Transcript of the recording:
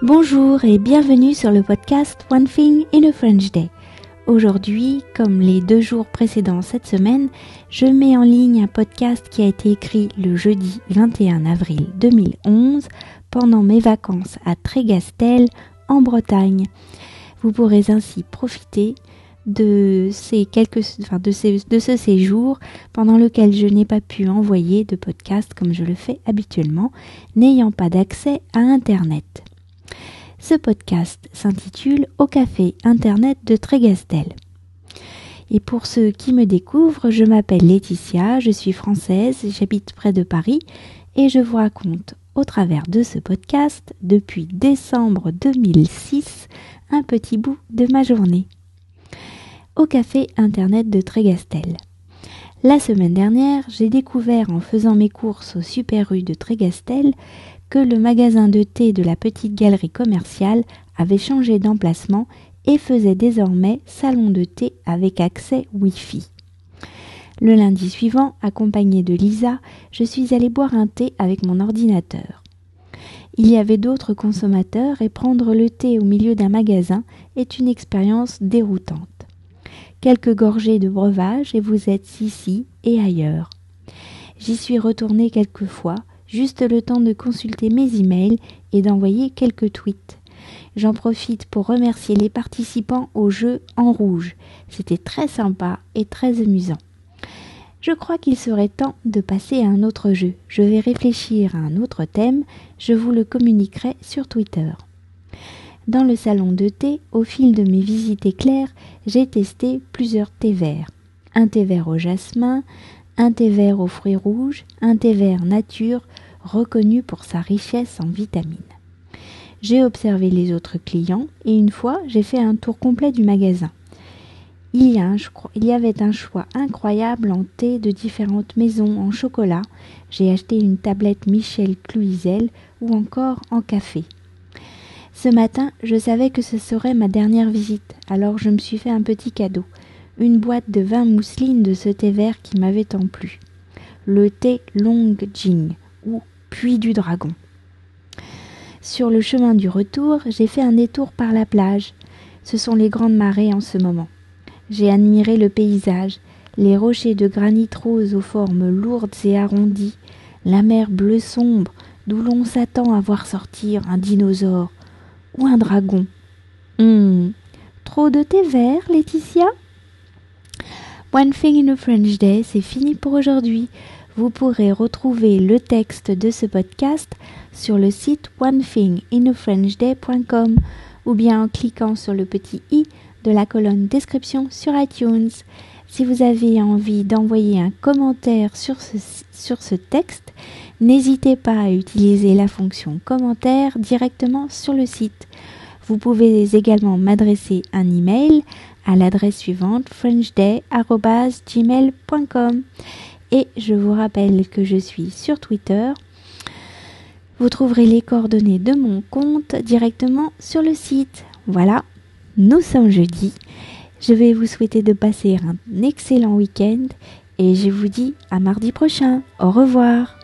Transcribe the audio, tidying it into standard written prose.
Bonjour et bienvenue sur le podcast One Thing in a French Day. Aujourd'hui, comme les 2 jours précédents cette semaine, je mets en ligne un podcast qui a été écrit le jeudi 21 avril 2011 pendant mes vacances à Trégastel en Bretagne. Vous pourrez ainsi profiter de ce séjour pendant lequel je n'ai pas pu envoyer de podcast comme je le fais habituellement, n'ayant pas d'accès à Internet. Ce podcast s'intitule « Au café Internet de Trégastel ». Et pour ceux qui me découvrent, je m'appelle Laetitia, je suis française, j'habite près de Paris et je vous raconte au travers de ce podcast, depuis décembre 2006, un petit bout de ma journée. Au café Internet de Trégastel. La semaine dernière, j'ai découvert en faisant mes courses au Super U de Trégastel que le magasin de thé de la petite galerie commerciale avait changé d'emplacement et faisait désormais salon de thé avec accès Wi-Fi. Le lundi suivant, accompagnée de Lisa, je suis allée boire un thé avec mon ordinateur. Il y avait d'autres consommateurs et prendre le thé au milieu d'un magasin est une expérience déroutante. Quelques gorgées de breuvage et vous êtes ici et ailleurs. J'y suis retournée quelques fois, juste le temps de consulter mes emails et d'envoyer quelques tweets. J'en profite pour remercier les participants au jeu en rouge. C'était très sympa et très amusant. Je crois qu'il serait temps de passer à un autre jeu. Je vais réfléchir à un autre thème, je vous le communiquerai sur Twitter. Dans le salon de thé, au fil de mes visites éclairs, j'ai testé plusieurs thés verts. Un thé vert au jasmin, un thé vert aux fruits rouges, un thé vert nature, reconnu pour sa richesse en vitamines. J'ai observé les autres clients et une fois, j'ai fait un tour complet du magasin. Il y avait un choix incroyable en thé de différentes maisons en chocolat. J'ai acheté une tablette Michel Cluizel ou encore en café. Ce matin, je savais que ce serait ma dernière visite, alors je me suis fait un petit cadeau. Une boîte de 20 mousseline de ce thé vert qui m'avait tant plu. Le thé Long Jing ou Puits du Dragon. Sur le chemin du retour, j'ai fait un détour par la plage. Ce sont les grandes marées en ce moment. J'ai admiré le paysage, les rochers de granit rose aux formes lourdes et arrondies, la mer bleue sombre d'où l'on s'attend à voir sortir un dinosaure ou un dragon. Trop de thé vert, Laetitia? One Thing in a French Day, c'est fini pour aujourd'hui. Vous pourrez retrouver le texte de ce podcast sur le site onethinginafrenchday.com ou bien en cliquant sur le petit i de la colonne description sur iTunes. Si vous avez envie d'envoyer un commentaire sur ce texte, n'hésitez pas à utiliser la fonction commentaire directement sur le site. Vous pouvez également m'adresser un email à l'adresse suivante frenchday@gmail.com. Et je vous rappelle que je suis sur Twitter. Vous trouverez les coordonnées de mon compte directement sur le site. Voilà, nous sommes jeudi. Je vais vous souhaiter de passer un excellent week-end et je vous dis à mardi prochain. Au revoir.